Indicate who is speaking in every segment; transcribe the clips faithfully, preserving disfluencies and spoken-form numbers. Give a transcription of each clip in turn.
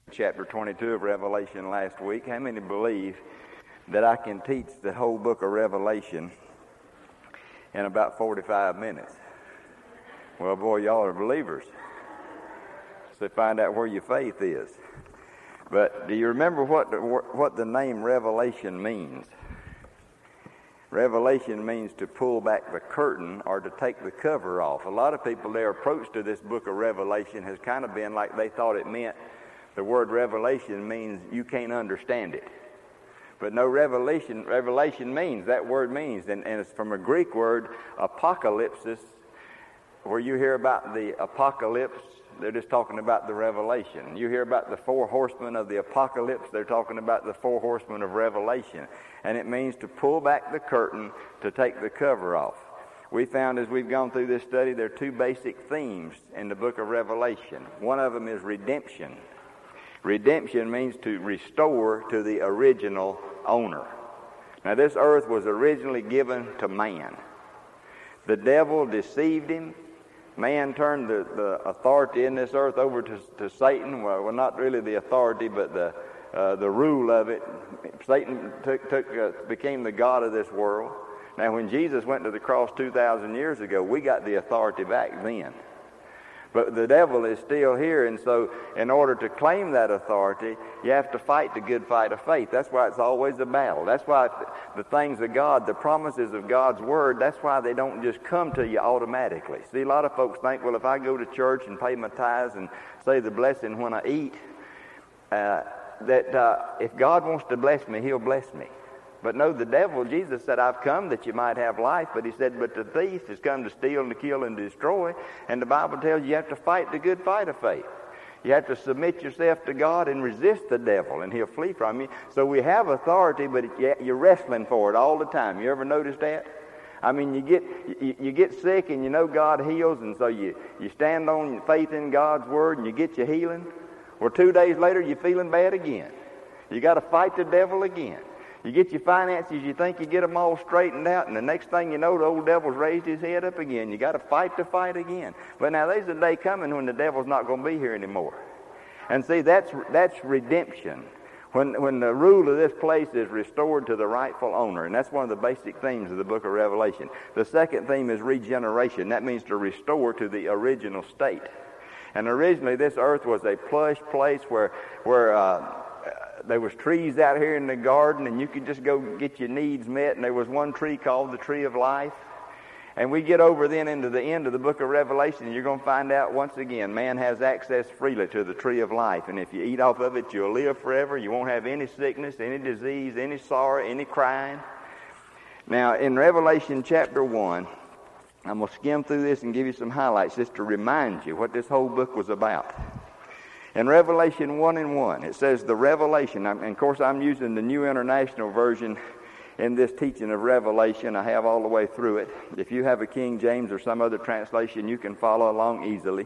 Speaker 1: Chapter twenty-two of Revelation last week. How many believe that I can teach the whole book of Revelation in about forty-five minutes? Well, boy, y'all are believers. So find out where your faith is. But do you remember what the, what the name Revelation means? Revelation means to pull back the curtain or to take the cover off. A lot of people, their approach to this book of Revelation has kind of been like they thought it meant. The word revelation means you can't understand it. But no, revelation revelation means, that word means, and, and it's from a Greek word, apocalypsis, where you hear about the apocalypse, they're just talking about the revelation. You hear about the four horsemen of the apocalypse, they're talking about the four horsemen of Revelation. And it means to pull back the curtain, to take the cover off. We found as we've gone through this study, there are two basic themes in the book of Revelation. One of them is redemption. Redemption means to restore to the original owner. Now, this earth was originally given to man. The devil deceived him. Man turned the, the authority in this earth over to, to Satan. Well, well, not really the authority, but the uh, the rule of it. Satan took, took uh, became the god of this world. Now, when Jesus went to the cross two thousand years ago, we got the authority back then. But the devil is still here, and so in order to claim that authority, you have to fight the good fight of faith. That's why it's always a battle. That's why the things of God, the promises of God's Word, that's why they don't just come to you automatically. See, a lot of folks think, well, if I go to church and pay my tithes and say the blessing when I eat, uh, that uh, if God wants to bless me, He'll bless me. But no, the devil, Jesus said, I've come that you might have life. But he said, but the thief has come to steal and to kill and to destroy. And the Bible tells you you have to fight the good fight of faith. You have to submit yourself to God and resist the devil, and he'll flee from you. So we have authority, but you're wrestling for it all the time. You ever notice that? I mean, you get you, you get sick and you know God heals, and so you, you stand on faith in God's Word and you get your healing. Well, two days later, you're feeling bad again. You got to fight the devil again. You get your finances, you think you get them all straightened out, and the next thing you know, the old devil's raised his head up again. You got to fight the fight again. But now there's a day coming when the devil's not going to be here anymore. And see, that's that's redemption. When when the rule of this place is restored to the rightful owner, and that's one of the basic themes of the book of Revelation. The second theme is regeneration. That means to restore to the original state. And originally, this earth was a plush place where where uh, there was trees out here in the garden, and you could just go get your needs met. And there was one tree called the tree of life. And we get over then into the end of the book of Revelation, and you're going to find out once again, man has access freely to the tree of life. And if you eat off of it, you'll live forever. You won't have any sickness, any disease, any sorrow, any crying. Now, in Revelation chapter one, I'm going to skim through this and give you some highlights just to remind you what this whole book was about. In Revelation one and one, it says the revelation, and of course I'm using the New International Version in this teaching of Revelation. I have all the way through it. If you have a King James or some other translation, you can follow along easily.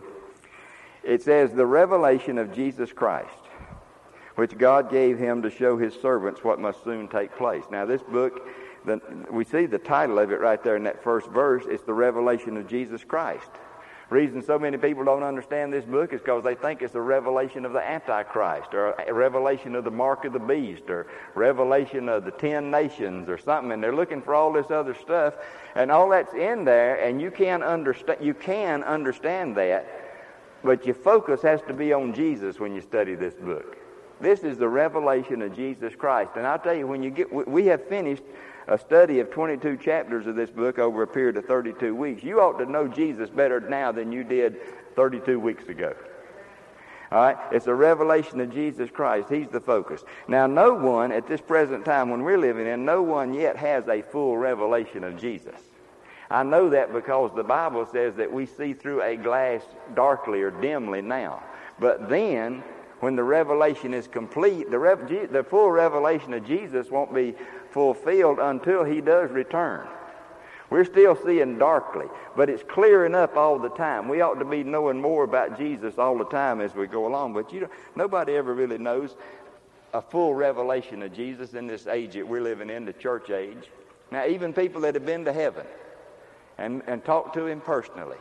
Speaker 1: It says the revelation of Jesus Christ, which God gave him to show his servants what must soon take place. Now this book, the, we see the title of it right there in that first verse. It's the revelation of Jesus Christ. Reason so many people don't understand this book is because they think it's a revelation of the Antichrist, or a revelation of the mark of the beast, or revelation of the ten nations or something, and they're looking for all this other stuff, and all that's in there, and you can understand you can understand that, but your focus has to be on Jesus when you study this book. This is the revelation of Jesus Christ. And I'll tell you, when you get we have finished a study of twenty-two chapters of this book over a period of thirty-two weeks. You ought to know Jesus better now than you did thirty-two weeks ago. All right? It's a revelation of Jesus Christ. He's the focus. Now, no one at this present time when we're living in, no one yet has a full revelation of Jesus. I know that because the Bible says that we see through a glass darkly or dimly now. But then, when the revelation is complete, the, rev- the full revelation of Jesus won't be fulfilled until he does return. We're still seeing darkly, but it's clearing up all the time. We ought to be knowing more about Jesus all the time as we go along, but you know, nobody ever really knows a full revelation of Jesus in this age that we're living in, the church age. Now, even people that have been to heaven and, and talked to him personally,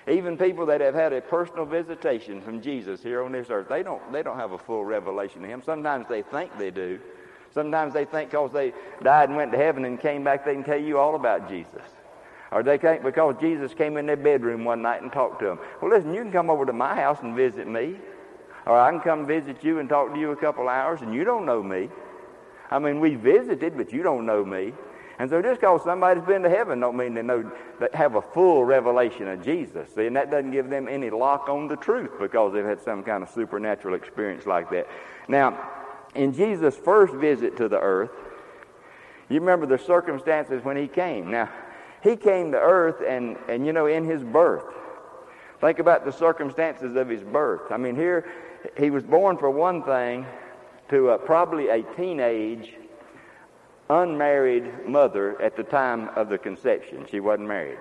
Speaker 1: Even people that have had a personal visitation from Jesus here on this earth, they don't, they don't have a full revelation of him. Sometimes they think they do. Sometimes they think because they died and went to heaven and came back, they can tell you all about Jesus. Or they think because Jesus came in their bedroom one night and talked to them. Well, listen, you can come over to my house and visit me. Or I can come visit you and talk to you a couple hours, and you don't know me. I mean, we visited, but you don't know me. And so just because somebody's been to heaven don't mean they know, that have a full revelation of Jesus. See, and that doesn't give them any lock on the truth because they've had some kind of supernatural experience like that. Now, in Jesus' first visit to the earth, you remember the circumstances when he came. Now, he came to earth and, and you know, in his birth. Think about the circumstances of his birth. I mean, here, he was born for one thing to uh, probably a teenage, unmarried mother at the time of the conception. She wasn't married.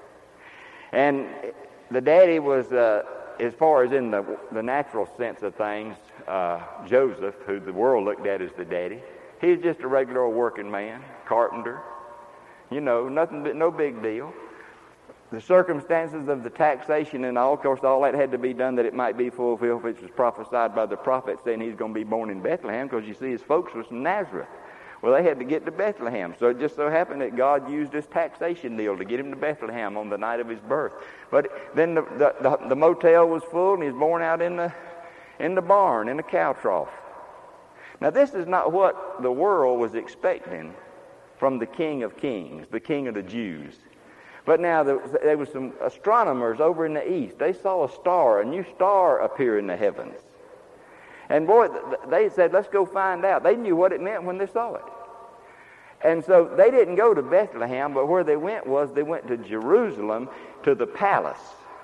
Speaker 1: And the daddy was, uh, as far as in the, the natural sense of things, uh, Joseph, who the world looked at as the daddy. He was just a regular old working man, carpenter. You know, nothing, no big deal. The circumstances of the taxation and all, of course, all that had to be done that it might be fulfilled, which was prophesied by the prophet saying he's going to be born in Bethlehem, because you see his folks was from Nazareth. Well, they had to get to Bethlehem. So it just so happened that God used this taxation deal to get him to Bethlehem on the night of his birth. But then the, the, the, the motel was full, and he was born out in the, in the barn, in the cow trough. Now, this is not what the world was expecting from the King of Kings, the King of the Jews. But now there, there was some astronomers over in the east. They saw a star, a new star appear in the heavens. And boy, they said, let's go find out. They knew what it meant when they saw it. And so they didn't go to Bethlehem, but where they went was they went to Jerusalem, to the palace,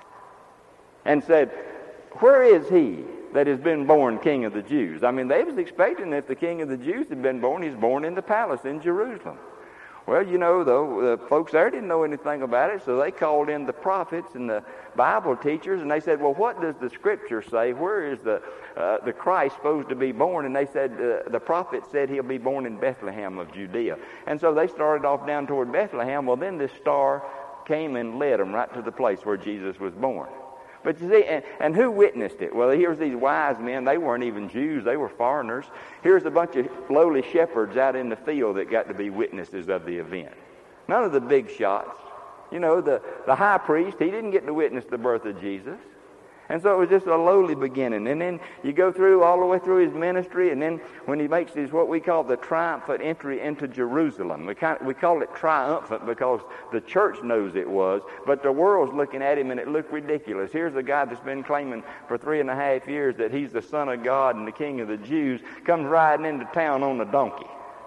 Speaker 1: and said, where is he that has been born King of the Jews? I mean, they was expecting that if the King of the Jews had been born, he's born in the palace in Jerusalem. Well, you know, though, the folks there didn't know anything about it, so they called in the prophets and the Bible teachers, and they said, well, what does the Scripture say? Where is the uh, the Christ supposed to be born? And they said, uh, the prophet said he'll be born in Bethlehem of Judea. And so they started off down toward Bethlehem. Well, then this star came and led them right to the place where Jesus was born. But you see, and, and who witnessed it? Well, here's these wise men. They weren't even Jews. They were foreigners. Here's a bunch of lowly shepherds out in the field that got to be witnesses of the event. None of the big shots. You know, the, the high priest, he didn't get to witness the birth of Jesus. And so it was just a lowly beginning. And then you go through all the way through his ministry, and then when he makes his what we call the triumphant entry into Jerusalem. We, kind of, we call it triumphant because the church knows it was, but the world's looking at him and it looked ridiculous. Here's a guy that's been claiming for three and a half years that he's the Son of God and the King of the Jews, comes riding into town on a donkey.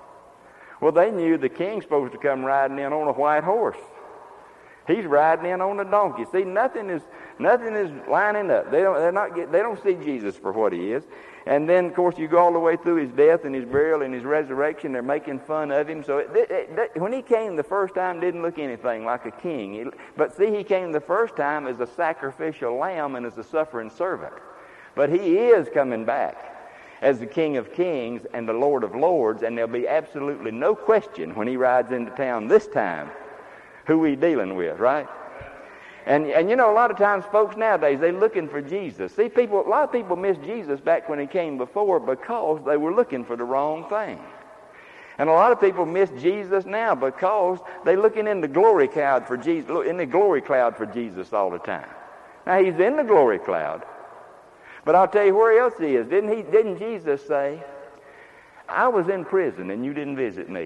Speaker 1: Well, they knew the king's supposed to come riding in on a white horse. He's riding in on a donkey. See, nothing is nothing is lining up. They don't. They're not. Get, they don't see Jesus for what he is. And then, of course, you go all the way through his death and his burial and his resurrection. They're making fun of him. So it, it, it, when he came the first time, didn't look anything like a king. He, but see, he came the first time as a sacrificial lamb and as a suffering servant. But he is coming back as the King of Kings and the Lord of Lords, and there'll be absolutely no question when he rides into town this time who we dealing with, right? And and you know, a lot of times folks nowadays, they're looking for Jesus. See, people, a lot of people missed Jesus back when he came before because they were looking for the wrong thing. And a lot of people miss Jesus now because they're looking in the glory cloud for Jesus, in the glory cloud for Jesus all the time. Now, he's in the glory cloud. But I'll tell you where else he is. Didn't he? Didn't Jesus say, I was in prison and you didn't visit me?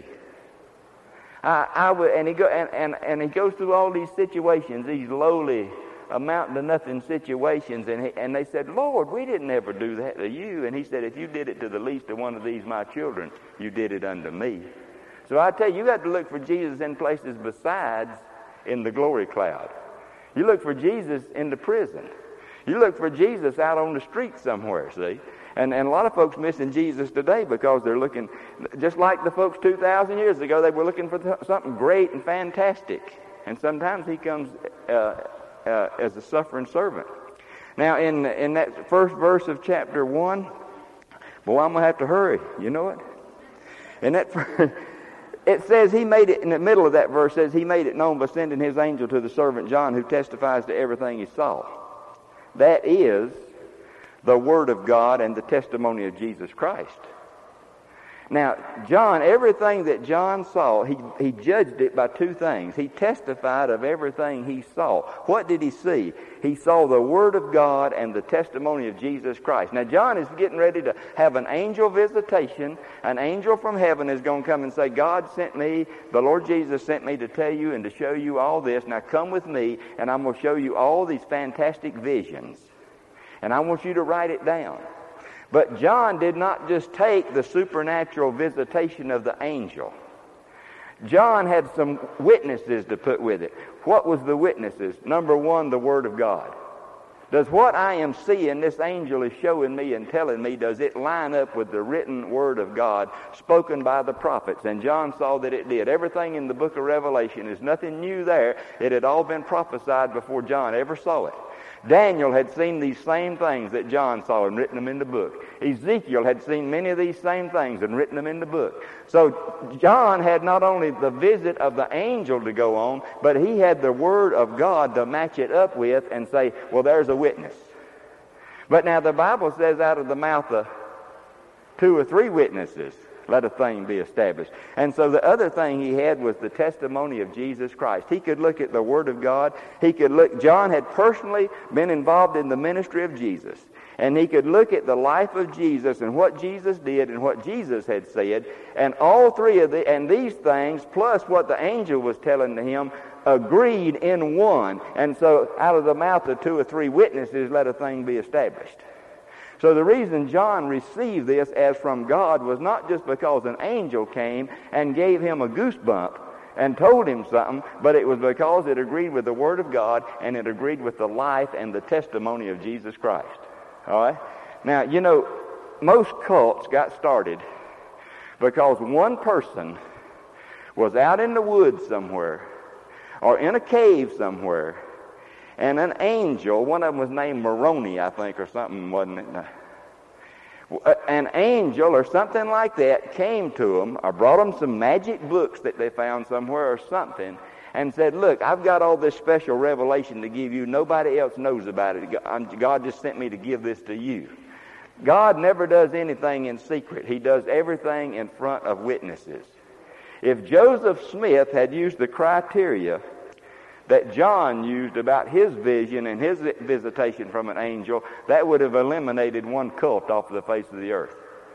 Speaker 1: I, I would, and he go and, and, and he goes through all these situations, these lowly, amounting to nothing situations, and he, and they said, Lord, we didn't ever do that to you. And he said, if you did it to the least of one of these my children, you did it unto me. So I tell you, you got to look for Jesus in places besides in the glory cloud. You look for Jesus in the prison. You look for Jesus out on the street somewhere, see? And, and a lot of folks missing Jesus today because they're looking, just like the folks two thousand years ago, they were looking for th- something great and fantastic. And sometimes he comes uh, uh, as a suffering servant. Now, in in that first verse of chapter one, boy, I'm going to have to hurry. You know it? In that, it says he made it, in the middle of that verse says he made it known by sending his angel to the servant John, who testifies to everything he saw. That is the Word of God and the testimony of Jesus Christ. Now, John, everything that John saw, he, he judged it by two things. He testified of everything he saw. What did he see? He saw the Word of God and the testimony of Jesus Christ. Now, John is getting ready to have an angel visitation. An angel from heaven is going to come and say, God sent me, the Lord Jesus sent me to tell you and to show you all this. Now, come with me, and I'm going to show you all these fantastic visions. And I want you to write it down. But John did not just take the supernatural visitation of the angel. John had some witnesses to put with it. What was the witnesses? Number one, the Word of God. Does what I am seeing, this angel is showing me and telling me, does it line up with the written Word of God spoken by the prophets? And John saw that it did. Everything in the book of Revelation is nothing new there. It had all been prophesied before John ever saw it. Daniel had seen these same things that John saw and written them in the book. Ezekiel had seen many of these same things and written them in the book. So John had not only the visit of the angel to go on, but he had the Word of God to match it up with and say, well, there's a witness. But now the Bible says out of the mouth of two or three witnesses, let a thing be established. And so the other thing he had was the testimony of Jesus Christ. He could look at the Word of God. He could look, John had personally been involved in the ministry of Jesus. And he could look at the life of Jesus and what Jesus did and what Jesus had said. And all three of the, and these things, plus what the angel was telling to him, agreed in one. And so out of the mouth of two or three witnesses, let a thing be established. So the reason John received this as from God was not just because an angel came and gave him a goosebump and told him something, but it was because it agreed with the Word of God and it agreed with the life and the testimony of Jesus Christ. All right? Now, you know, most cults got started because one person was out in the woods somewhere or in a cave somewhere, and an angel, one of them was named Moroni, I think, or something, wasn't it? An angel or something like that came to them or brought them some magic books that they found somewhere or something and said, look, I've got all this special revelation to give you. Nobody else knows about it. God just sent me to give this to you. God never does anything in secret. He does everything in front of witnesses. If Joseph Smith had used the criteria that John used about his vision and his visitation from an angel, that would have eliminated one cult off the face of the earth.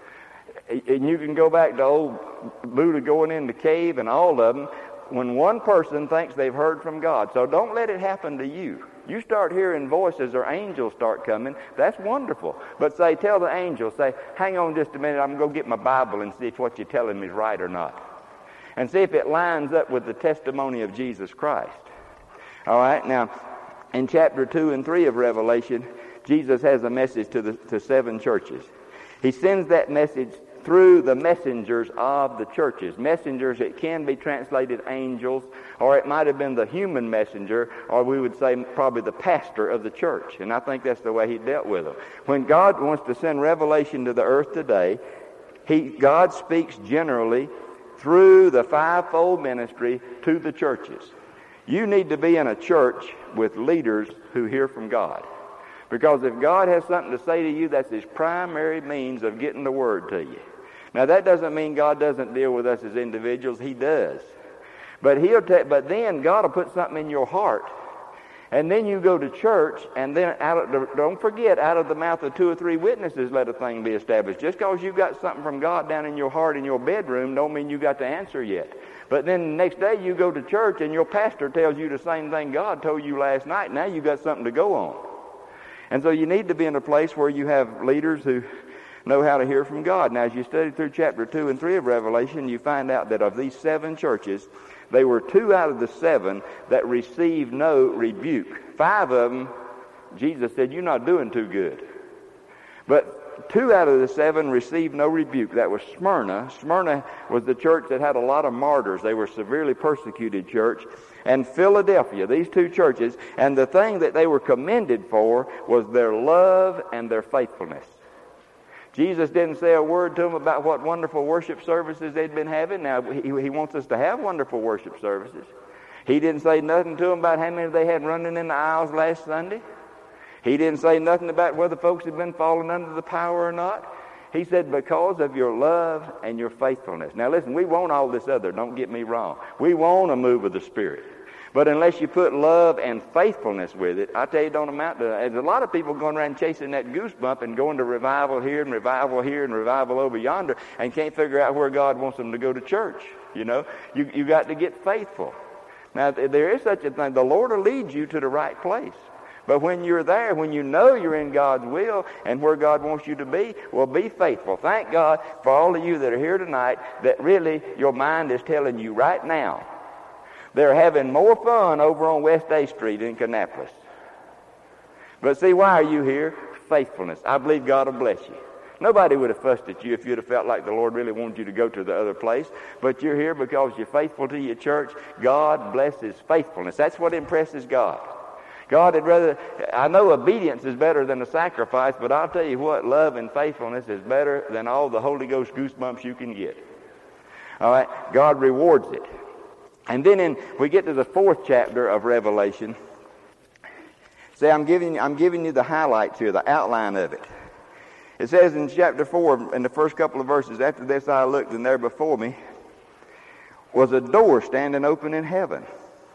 Speaker 1: And you can go back to old Buddha going in the cave and all of them, when one person thinks they've heard from God. So don't let it happen to you. You start hearing voices or angels start coming, that's wonderful. But say, tell the angel, say, hang on just a minute, I'm going to go get my Bible and see if what you're telling me is right or not. And see if it lines up with the testimony of Jesus Christ. All right, now, in chapter two and three of Revelation, Jesus has a message to the to seven churches. He sends that message through the messengers of the churches. Messengers, it can be translated angels, or it might have been the human messenger, or we would say probably the pastor of the church. And I think that's the way he dealt with them. When God wants to send revelation to the earth today, he God speaks generally through the fivefold ministry to the churches. You need to be in a church with leaders who hear from God. Because if God has something to say to you, that's his primary means of getting the word to you. Now, that doesn't mean God doesn't deal with us as individuals. He does. But he'll ta- but then God will put something in your heart. And then you go to church, and then out of the, don't forget, out of the mouth of two or three witnesses, let a thing be established. Just because you got something from God down in your heart in your bedroom don't mean you got the answer yet. But then the next day you go to church and your pastor tells you the same thing God told you last night. Now you got something to go on. And so you need to be in a place where you have leaders who know how to hear from God. Now as you study through chapter two and three of Revelation, you find out that of these seven churches, they were two out of the seven that received no rebuke. Five of them, Jesus said, you're not doing too good. But two out of the seven received no rebuke. That was Smyrna. Smyrna was the church that had a lot of martyrs. They were a severely persecuted church. And Philadelphia, these two churches. And the thing that they were commended for was their love and their faithfulness. Jesus didn't say a word to them about what wonderful worship services they'd been having. Now, he, he wants us to have wonderful worship services. He didn't say nothing to them about how many they had running in the aisles last Sunday. He didn't say nothing about whether folks had been falling under the power or not. He said, because of your love and your faithfulness. Now listen, we want all this other, don't get me wrong. We want a move of the Spirit. But unless you put love and faithfulness with it, I tell you, it don't amount to. There's a lot of people going around chasing that goosebump and going to revival here and revival here and revival over yonder and can't figure out where God wants them to go to church. You know, you you got to get faithful. Now, there is such a thing. The Lord will lead you to the right place. But when you're there, when you know you're in God's will and where God wants you to be, well, be faithful. Thank God for all of you that are here tonight that really your mind is telling you right now they're having more fun over on West A Street in Kannapolis. But see, why are you here? Faithfulness. I believe God will bless you. Nobody would have fussed at you if you'd have felt like the Lord really wanted you to go to the other place. But you're here because you're faithful to your church. God blesses faithfulness. That's what impresses God. God would rather, I know obedience is better than a sacrifice, but I'll tell you what, love and faithfulness is better than all the Holy Ghost goosebumps you can get. All right? God rewards it. And then in, we get to the fourth chapter of Revelation. See, I'm giving, I'm giving you the highlights here, the outline of it. It says in chapter four, in the first couple of verses, after this I looked, and there before me was a door standing open in heaven.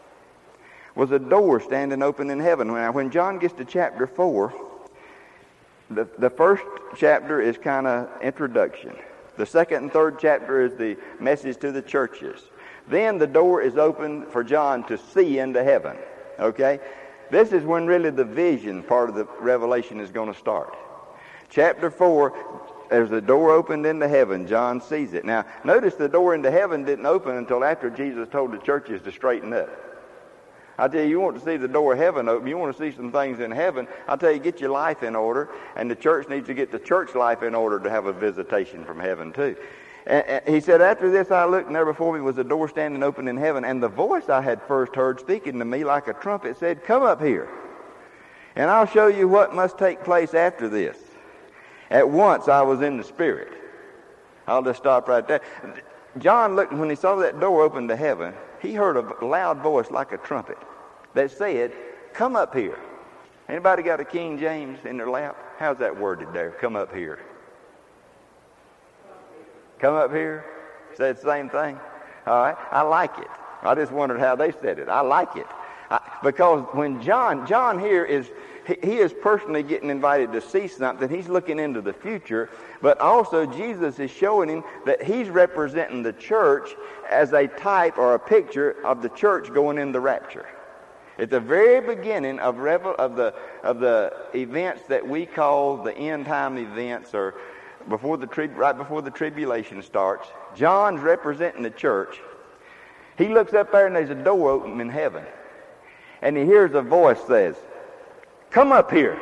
Speaker 1: Was a door standing open in heaven. Now, when John gets to chapter four, the, the first chapter is kind of introduction. The second and third chapter is the message to the churches. Then the door is open for John to see into heaven. Okay? This is when really the vision part of the revelation is going to start. Chapter four, there's a door opened into heaven. John sees it. Now, notice the door into heaven didn't open until after Jesus told the churches to straighten up. I tell you, you want to see the door of heaven open, you want to see some things in heaven, I tell you, get your life in order, and the church needs to get the church life in order to have a visitation from heaven too. And, and he said, after this I looked, and there before me was a door standing open in heaven, and the voice I had first heard speaking to me like a trumpet said, come up here, and I'll show you what must take place after this. At once I was in the Spirit. I'll just stop right there. John looked, when he saw that door open to heaven, he heard a loud voice like a trumpet that said, come up here. Anybody got a King James in their lap? How's that worded there? Come up here. Come up here? Said the same thing? All right. I like it. I just wondered how they said it. I like it. I, because when John, John here is, he, he is personally getting invited to see something. He's looking into the future. But also Jesus is showing him that he's representing the church as a type or a picture of the church going in the rapture. At the very beginning of revel, of the of the events that we call the end time events, or before the tri- right before the tribulation starts, John's representing the church. He looks up there and there's a door open in heaven, and he hears a voice says, "Come up here.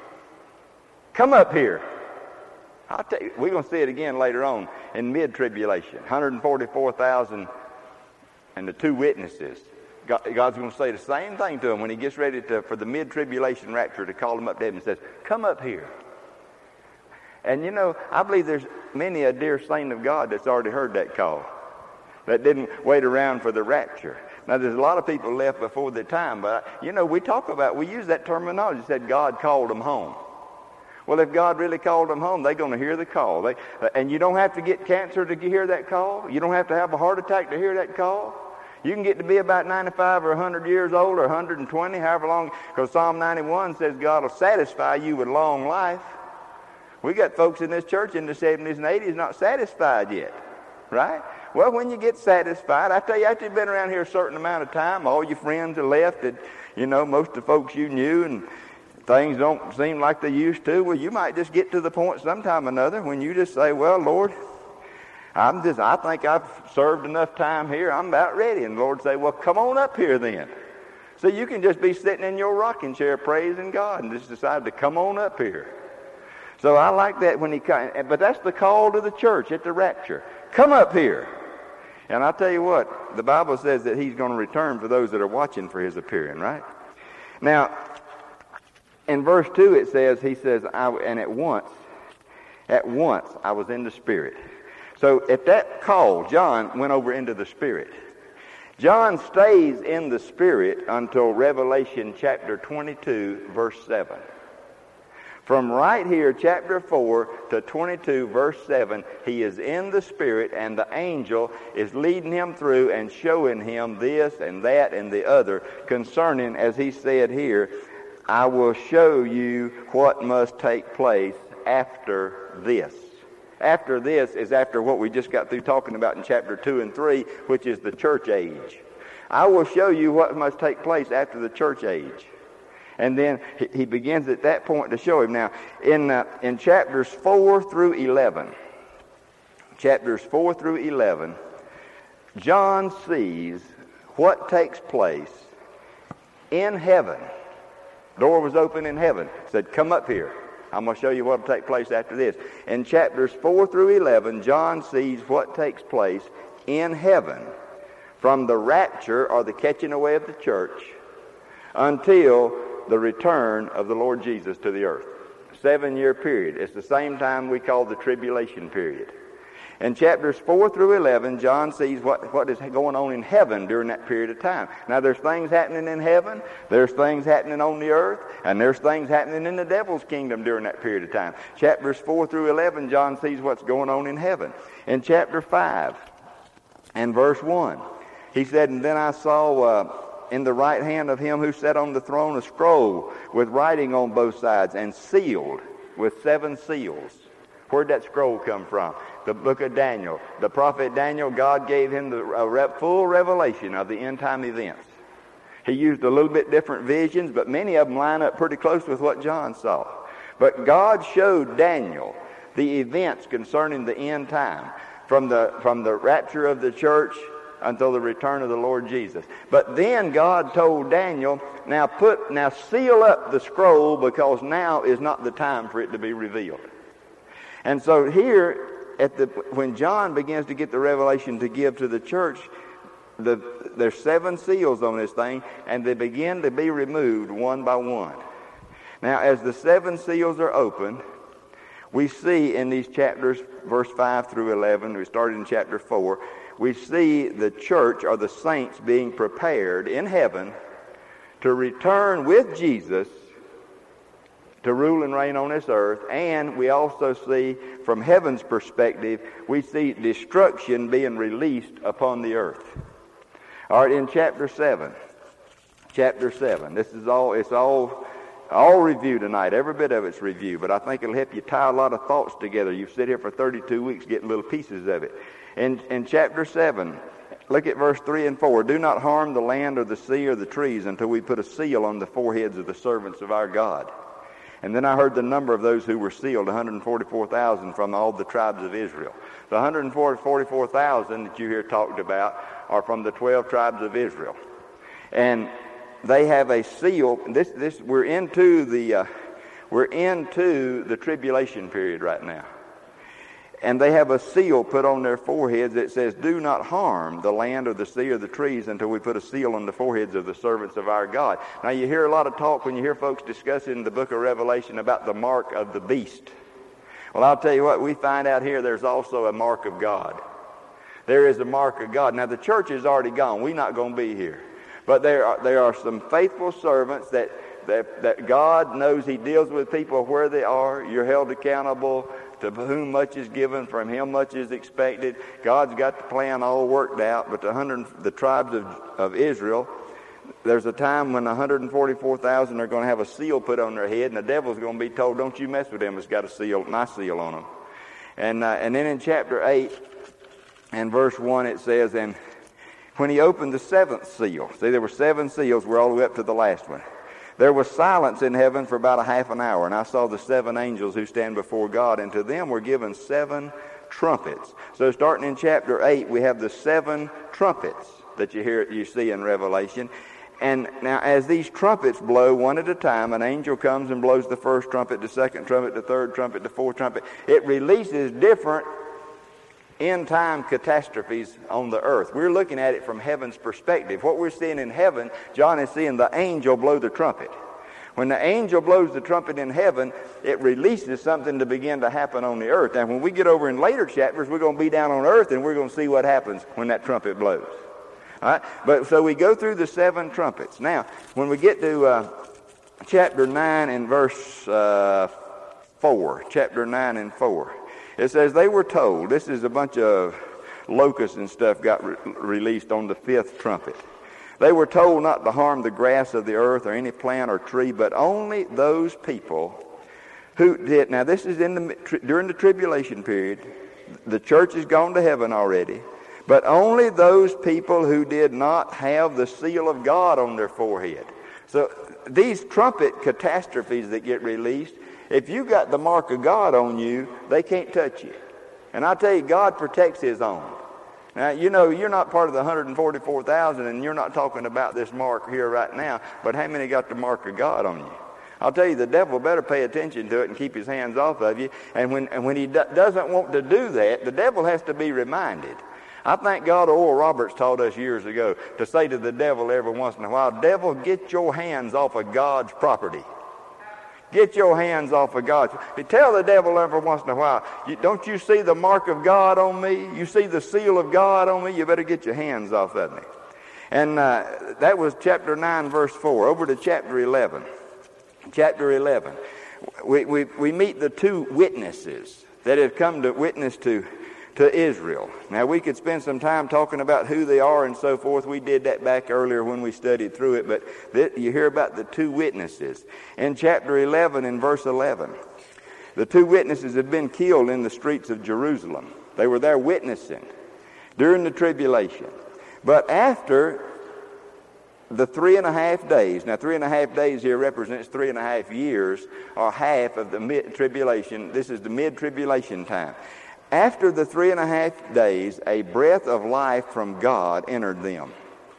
Speaker 1: Come up here." I'll tell you, we're going to see it again later on in mid-tribulation. one hundred forty-four thousand and the two witnesses. God, God's going to say the same thing to him when he gets ready to, for the mid-tribulation rapture, to call him up to heaven and says, come up here. And you know, I believe there's many a dear saint of God that's already heard that call, that didn't wait around for the rapture. Now, there's a lot of people left before their time, but, you know, we talk about, we use that terminology, said God called them home. Well, if God really called them home, they're going to hear the call. They, and you don't have to get cancer to hear that call. You don't have to have a heart attack to hear that call. You can get to be about ninety-five or one hundred years old or one hundred twenty, however long, because Psalm ninety-one says God will satisfy you with long life. We got folks in this church in the seventies and eighties not satisfied yet, right? Well, when you get satisfied, I tell you, after you've been around here a certain amount of time, all your friends are left, that, you know, most of the folks you knew, and things don't seem like they used to. Well, you might just get to the point sometime or another when you just say, well, Lord, I'm just, I think I've served enough time here. I'm about ready. And the Lord say, well, come on up here then. So you can just be sitting in your rocking chair praising God and just decide to come on up here. So I like that when he comes. But that's the call to the church at the rapture. Come up here. And I'll tell you what, the Bible says that he's going to return for those that are watching for his appearing, right? Now, in verse two it says, he says, I, and at once, At once I was in the Spirit. So at that call, John went over into the Spirit. John stays in the Spirit until Revelation chapter twenty-two, verse seven. From right here, chapter four to twenty-two, verse seven, he is in the Spirit, and the angel is leading him through and showing him this and that and the other concerning, as he said here, I will show you what must take place after this. After this is after what we just got through talking about in chapter two and three, which is the church age. I will show you what must take place after the church age. And then he begins at that point to show him. Now, in uh, in chapters four through eleven, chapters four through eleven, John sees what takes place in heaven. Door was open in heaven. Said, come up here. I'm going to show you what will take place after this. In chapters four through eleven, John sees what takes place in heaven from the rapture or the catching away of the church until the return of the Lord Jesus to the earth. Seven-year period. It's the same time we call the tribulation period. In chapters four through eleven, John sees what, what is going on in heaven during that period of time. Now, there's things happening in heaven, there's things happening on the earth, and there's things happening in the devil's kingdom during that period of time. Chapters four through eleven, John sees what's going on in heaven. In chapter five and verse one, he said, and then I saw uh, in the right hand of him who sat on the throne a scroll with writing on both sides and sealed with seven seals. Where'd that scroll come from? The book of Daniel. The prophet Daniel, God gave him the uh, full revelation of the end time events. He used a little bit different visions, but many of them line up pretty close with what John saw. But God showed Daniel the events concerning the end time, from the from the rapture of the church until the return of the Lord Jesus. But then God told Daniel, now put now seal up the scroll, because now is not the time for it to be revealed. And so here, at the when John begins to get the revelation to give to the church, the, there's seven seals on this thing, and they begin to be removed one by one. Now, as the seven seals are opened, we see in these chapters, verse five through eleven, we started in chapter four, we see the church or the saints being prepared in heaven to return with Jesus to rule and reign on this earth. And we also see, from heaven's perspective, we see destruction being released upon the earth. All right, in chapter seven, chapter seven, this is all, it's all, all review tonight. Every bit of it's review, but I think it'll help you tie a lot of thoughts together. You've sit here for thirty-two weeks getting little pieces of it. In, in chapter seven, look at verse three and four. Do not harm the land or the sea or the trees until we put a seal on the foreheads of the servants of our God. And then I heard the number of those who were sealed, one hundred forty-four thousand from all the tribes of Israel. The one hundred forty-four thousand that you hear talked about are from the twelve tribes of Israel. And they have a seal. This, this, we're into the, uh, we're into the tribulation period right now. And they have a seal put on their foreheads that says, do not harm the land or the sea or the trees until we put a seal on the foreheads of the servants of our God. Now, you hear a lot of talk when you hear folks discussing the book of Revelation about the mark of the beast. Well, I'll tell you what, we find out here there's also a mark of God. There is a mark of God. Now, the church is already gone. We're not going to be here. But there are, there are some faithful servants that, that, that God knows He deals with people where they are. You're held accountable. To whom much is given, from him much is expected. God's got the plan all worked out, but the hundred, the tribes of, of Israel, there's a time when one hundred forty-four thousand are going to have a seal put on their head, and the devil's going to be told, don't you mess with them, it's got a seal, my seal on them. And, uh, and then in chapter eight and verse one it says, and when he opened the seventh seal, see there were seven seals, we're all the way up to the last one. There was silence in heaven for about a half an hour, and I saw the seven angels who stand before God, and to them were given seven trumpets. So starting in chapter eight, we have the seven trumpets that you hear, you see in Revelation. And now as these trumpets blow one at a time, an angel comes and blows the first trumpet, the second trumpet, the third trumpet, the fourth trumpet. It releases different end-time catastrophes on the earth. We're looking at it from heaven's perspective. What we're seeing in heaven, John is seeing the angel blow the trumpet. When the angel blows the trumpet in heaven, it releases something to begin to happen on the earth. And when we get over in later chapters, we're going to be down on earth and we're going to see what happens when that trumpet blows. All right? But so we go through the seven trumpets. Now, when we get to uh, chapter nine and verse uh, four, chapter nine and four, it says, they were told, this is a bunch of locusts and stuff got re- released on the fifth trumpet. They were told not to harm the grass of the earth or any plant or tree, but only those people who did. Now, this is in the during the tribulation period. The church has gone to heaven already, but only those people who did not have the seal of God on their forehead. So these trumpet catastrophes that get released, if you got the mark of God on you, they can't touch you. And I tell you, God protects His own. Now, you know, you're not part of the one hundred forty-four thousand, and you're not talking about this mark here right now, but how many got the mark of God on you? I'll tell you, the devil better pay attention to it and keep his hands off of you. And when, and when he do, doesn't want to do that, the devil has to be reminded. I thank God Oral Roberts taught us years ago to say to the devil every once in a while, devil, get your hands off of God's property. Get your hands off of God. You tell the devil every once in a while, you, don't you see the mark of God on me? You see the seal of God on me? You better get your hands off of me. And uh, that was chapter nine, verse four. Over to chapter eleven. Chapter eleven. We, we, we meet the two witnesses that have come to witness to to Israel. Now, we could spend some time talking about who they are and so forth. We did that back earlier when we studied through it, but th- you hear about the two witnesses. In chapter eleven, in verse eleven, the two witnesses have been killed in the streets of Jerusalem. They were there witnessing during the tribulation. But after the three and a half days, now three and a half days here represents three and a half years, or half of the mid-tribulation. This is the mid-tribulation time. After the three and a half days, a breath of life from God entered them.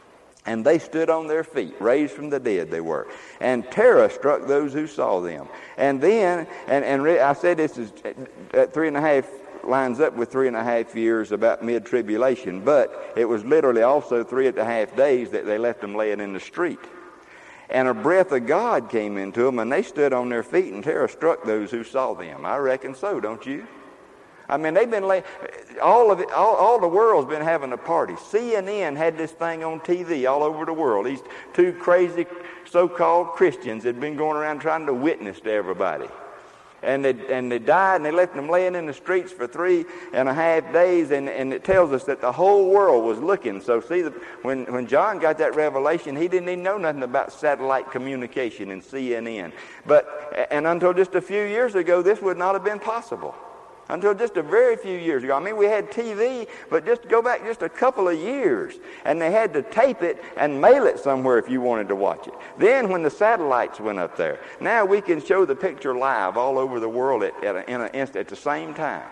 Speaker 1: And they stood on their feet, raised from the dead they were. And terror struck those who saw them. And then, and, and re- I said this is at three and a half, lines up with three and a half years about mid-tribulation. But it was literally also three and a half days that they left them laying in the street. And a breath of God came into them, and they stood on their feet, and terror struck those who saw them. I reckon so, don't you? I mean, they've been lay, all of it. All, all the world's been having a party. C N N had this thing on T V all over the world. These two crazy so-called Christians had been going around trying to witness to everybody, and they and they died, and they left them laying in the streets for three and a half days. And, and it tells us that the whole world was looking. So see, the, when when John got that revelation, he didn't even know nothing about satellite communication and C N N. But and until just a few years ago, this would not have been possible. Until just a very few years ago. I mean, we had T V, but just go back just a couple of years, and they had to tape it and mail it somewhere if you wanted to watch it. Then when the satellites went up there, now we can show the picture live all over the world at, at, a, in an instant at the same time.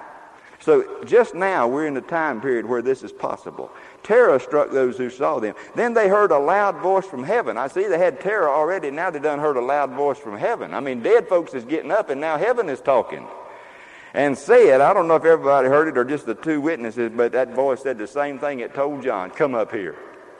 Speaker 1: So just now we're in the time period where this is possible. Terror struck those who saw them. Then they heard a loud voice from heaven. I see they had terror already. Now they done heard a loud voice from heaven. I mean, dead folks is getting up, and now heaven is talking. And said, I don't know if everybody heard it or just the two witnesses, but that voice said the same thing it told John, come up here.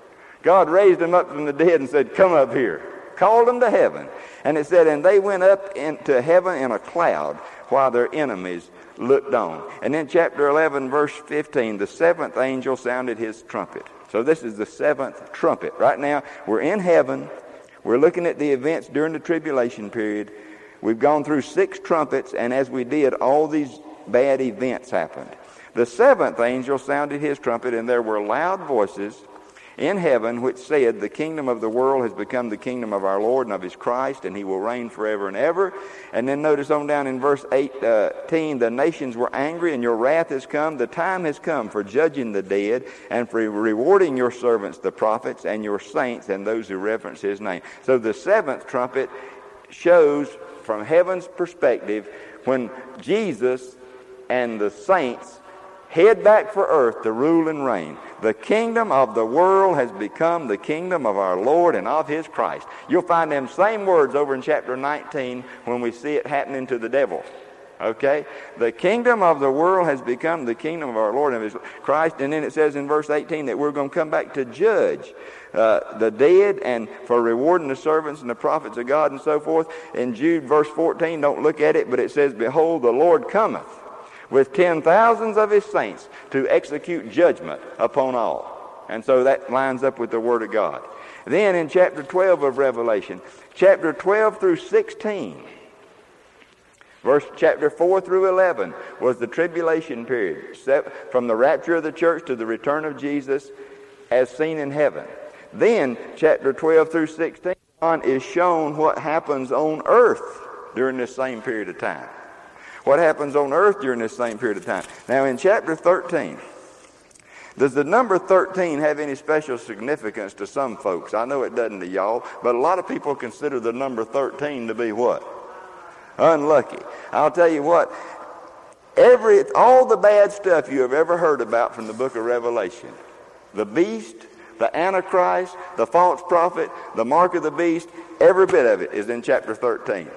Speaker 1: God raised him up from the dead and said, come up here. Called them to heaven. And it said, and they went up into heaven in a cloud while their enemies looked on. And then chapter eleven, verse fifteen, the seventh angel sounded his trumpet. So this is the seventh trumpet. Right now, we're in heaven. We're looking at the events during the tribulation period. We've gone through six trumpets, and as we did, all these bad events happened. The seventh angel sounded his trumpet, and there were loud voices in heaven which said, the kingdom of the world has become the kingdom of our Lord and of his Christ, and he will reign forever and ever. And then notice on down in verse eighteen, the nations were angry, and your wrath has come. The time has come for judging the dead and for rewarding your servants, the prophets, and your saints, and those who reverence his name. So the seventh trumpet shows from heaven's perspective when Jesus and the saints head back for earth to rule and reign. The kingdom of the world has become the kingdom of our Lord and of his Christ. You'll find them same words over in chapter nineteen when we see it happening to the devil. Okay? The kingdom of the world has become the kingdom of our Lord and of his Christ. And then it says in verse eighteen that we're going to come back to judge uh, the dead and for rewarding the servants and the prophets of God and so forth. In Jude verse fourteen, don't look at it, but it says, behold, the Lord cometh with ten thousands of his saints to execute judgment upon all. And so that lines up with the Word of God. Then in chapter twelve of Revelation, chapter twelve through sixteen, verse chapter four through eleven was the tribulation period, from the rapture of the church to the return of Jesus as seen in heaven. Then chapter twelve through sixteen, John is shown what happens on earth during this same period of time. What happens on earth during this same period of time. Now in chapter thirteen, does the number thirteen have any special significance to some folks? I know it doesn't to y'all, but a lot of people consider the number thirteen to be what? Unlucky. I'll tell you what, every all the bad stuff you have ever heard about from the book of Revelation, the beast, the Antichrist, the false prophet, the mark of the beast, every bit of it is in chapter thirteen.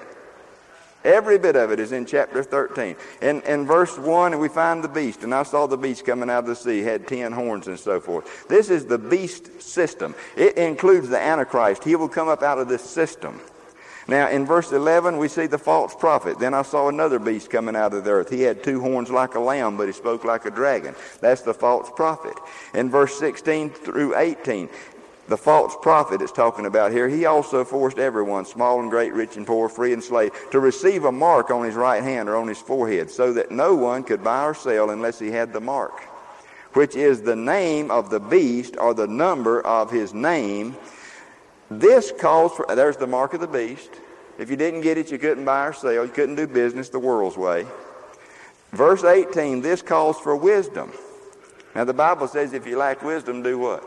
Speaker 1: Every bit of it is in chapter thirteen. In, in verse one, we find the beast. And I saw the beast coming out of the sea, had ten horns and so forth. This is the beast system. It includes the Antichrist. He will come up out of this system. Now, in verse eleven, we see the false prophet. Then I saw another beast coming out of the earth. He had two horns like a lamb, but he spoke like a dragon. That's the false prophet. In verse sixteen through eighteen, the false prophet is talking about here, he also forced everyone, small and great, rich and poor, free and slave, to receive a mark on his right hand or on his forehead, so that no one could buy or sell unless he had the mark, which is the name of the beast or the number of his name. This calls for, there's the mark of the beast. If you didn't get it, you couldn't buy or sell. You couldn't do business the world's way. Verse eighteen, this calls for wisdom. Now the Bible says if you lack wisdom, do what?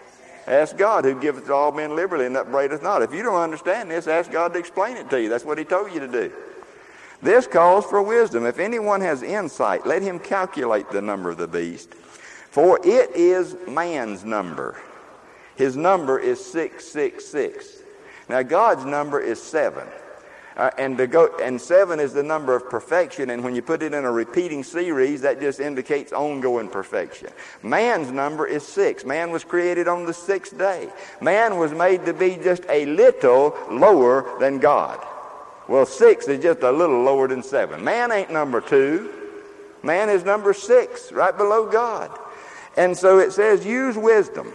Speaker 1: Ask God, who giveth to all men liberally and upbraideth not. If you don't understand this, ask God to explain it to you. That's what he told you to do. This calls for wisdom. If anyone has insight, let him calculate the number of the beast, for it is man's number. His number is six six six. Now God's number is seven. Uh, and to go, and seven is the number of perfection, and when you put it in a repeating series, that just indicates ongoing perfection. Man's number is six. Man was created on the sixth day. Man was made to be just a little lower than God. Well, six is just a little lower than seven. Man ain't number two. Man is number six, right below God. And so it says, use wisdom.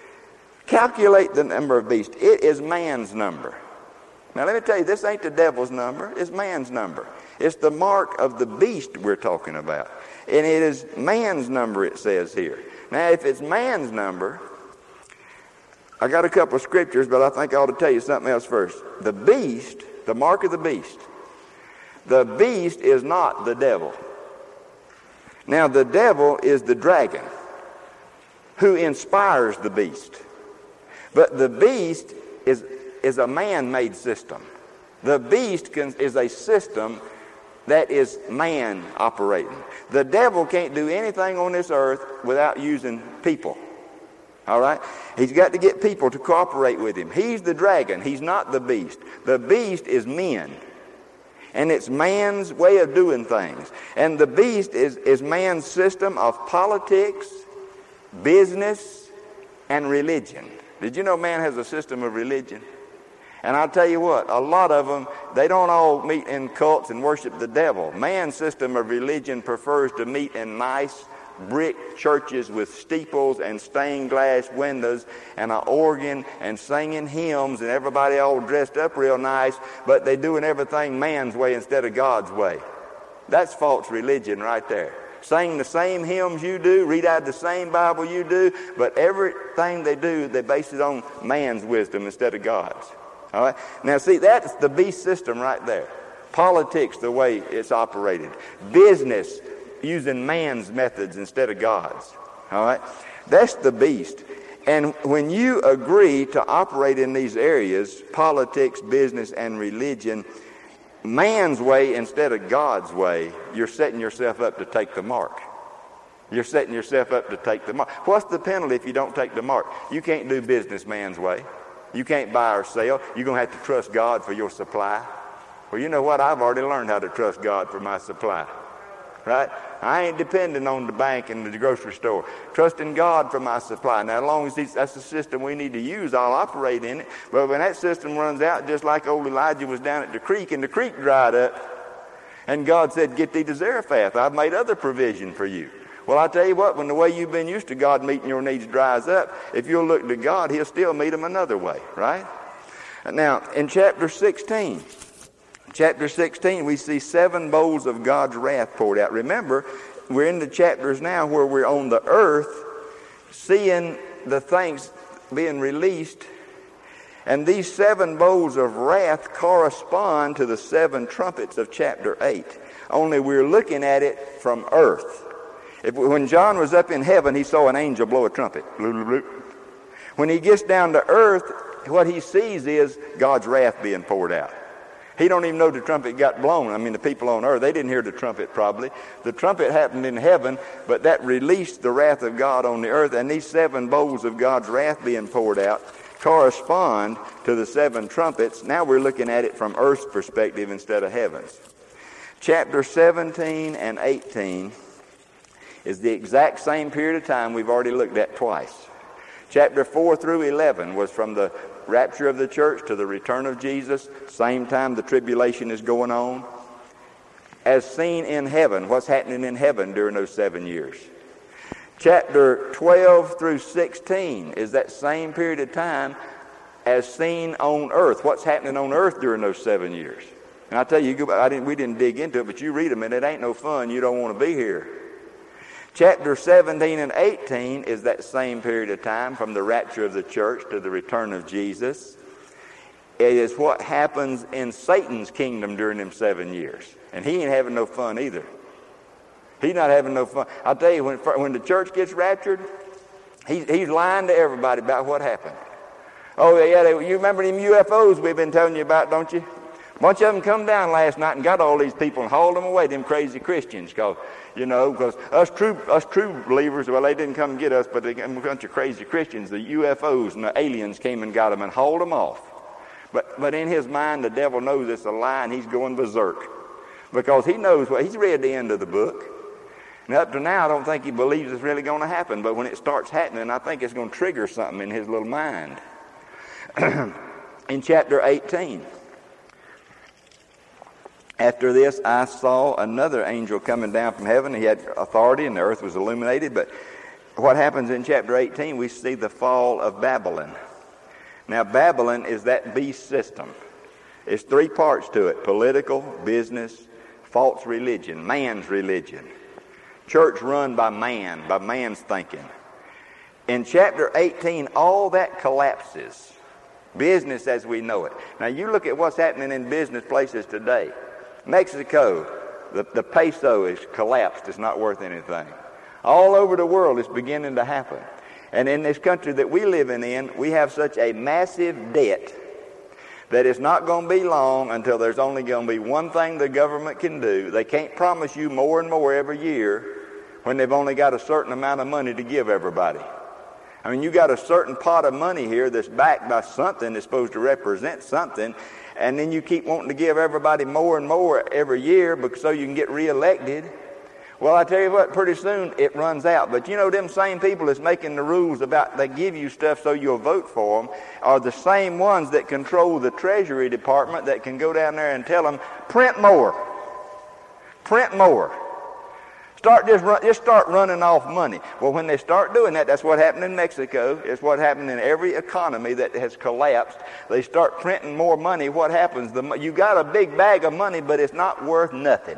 Speaker 1: Calculate the number of beasts. It is man's number. Now let me tell you, this ain't the devil's number, it's man's number. It's the mark of the beast we're talking about. And it is man's number, it says here. Now if it's man's number, I got a couple of scriptures, but I think I ought to tell you something else first. The beast, the mark of the beast, the beast is not the devil. Now the devil is the dragon who inspires the beast. But the beast is is a man-made system. The beast can, is a system that is man operating. The devil can't do anything on this earth without using people. All right? He's got to get people to cooperate with him. He's the dragon. He's not the beast. The beast is men. And it's man's way of doing things. And the beast is, is man's system of politics, business, and religion. Did you know man has a system of religion? And I'll tell you what, a lot of them, they don't all meet in cults and worship the devil. Man's system of religion prefers to meet in nice brick churches with steeples and stained glass windows and an organ and singing hymns and everybody all dressed up real nice, but they doing everything man's way instead of God's way. That's false religion right there. Sing the same hymns you do, read out the same Bible you do, but everything they do, they base it on man's wisdom instead of God's. All right. Now, see, that's the beast system right there. Politics, the way it's operated. Business, using man's methods instead of God's. All right. That's the beast. And when you agree to operate in these areas, politics, business, and religion, man's way instead of God's way, you're setting yourself up to take the mark. You're setting yourself up to take the mark. What's the penalty if you don't take the mark? You can't do business man's way. You can't buy or sell. You're going to have to trust God for your supply. Well, you know what? I've already learned how to trust God for my supply. Right? I ain't depending on the bank and the grocery store. Trusting God for my supply. Now, as long as he's, that's the system we need to use, I'll operate in it. But when that system runs out, just like old Elijah was down at the creek, and the creek dried up, and God said, get thee to Zarephath. I've made other provision for you. Well, I tell you what, when the way you've been used to God meeting your needs dries up, if you'll look to God, he'll still meet them another way, right? Now, in chapter sixteen, chapter sixteen, we see seven bowls of God's wrath poured out. Remember, we're in the chapters now where we're on the earth seeing the things being released. And these seven bowls of wrath correspond to the seven trumpets of chapter eight. Only we're looking at it from earth. If, when John was up in heaven, he saw an angel blow a trumpet. When he gets down to earth, what he sees is God's wrath being poured out. He don't even know the trumpet got blown. I mean, the people on earth, they didn't hear the trumpet probably. The trumpet happened in heaven, but that released the wrath of God on the earth. And these seven bowls of God's wrath being poured out correspond to the seven trumpets. Now we're looking at it from earth's perspective instead of heaven's. Chapter seventeen and eighteen is the exact same period of time we've already looked at twice. Chapter four through eleven was from the rapture of the church to the return of Jesus. Same time the tribulation is going on. As seen in heaven, what's happening in heaven during those seven years. Chapter twelve through sixteen is that same period of time as seen on earth. What's happening on earth during those seven years? And I tell you, you go, I didn't, we didn't dig into it, but you read them and it ain't no fun. You don't want to be here. Chapter seventeen and eighteen is that same period of time from the rapture of the church to the return of Jesus. It is what happens in Satan's kingdom during them seven years. And he ain't having no fun either. He's not having no fun. I'll tell you, when, when the church gets raptured, he, he's lying to everybody about what happened. Oh, yeah, they, you remember them U F Os we've been telling you about, don't you? A bunch of them come down last night and got all these people and hauled them away, them crazy Christians, because, you know, because us true us true believers, well, they didn't come and get us, but they came a bunch of crazy Christians. The U F Os and the aliens came and got them and hauled them off. But but in his mind, the devil knows it's a lie, and he's going berserk because he knows what he's read the end of the book. And up to now, I don't think he believes it's really going to happen. But when it starts happening, I think it's going to trigger something in his little mind. In chapter eighteen. After this, I saw another angel coming down from heaven. He had authority, and the earth was illuminated. But what happens in chapter eighteen, we see the fall of Babylon. Now, Babylon is that beast system. It's three parts to it: political, business, false religion, man's religion. Church run by man, by man's thinking. In chapter eighteen, all that collapses. Business as we know it. Now, you look at what's happening in business places today. Mexico, the, the peso is collapsed. It's not worth anything. All over the world, it's beginning to happen. And in this country that we live in, we have such a massive debt that it's not going to be long until there's only going to be one thing the government can do. They can't promise you more and more every year when they've only got a certain amount of money to give everybody. I mean, you got a certain pot of money here that's backed by something that's supposed to represent something, and then you keep wanting to give everybody more and more every year because so you can get reelected. Well, I tell you what, pretty soon it runs out. But you know, them same people that's making the rules about they give you stuff so you'll vote for them are the same ones that control the Treasury Department that can go down there and tell them, print more. Print more. Start just, run, just start running off money. Well, when they start doing that, that's what happened in Mexico. It's what happened in every economy that has collapsed. They start printing more money. What happens? The, you got a big bag of money, but it's not worth nothing.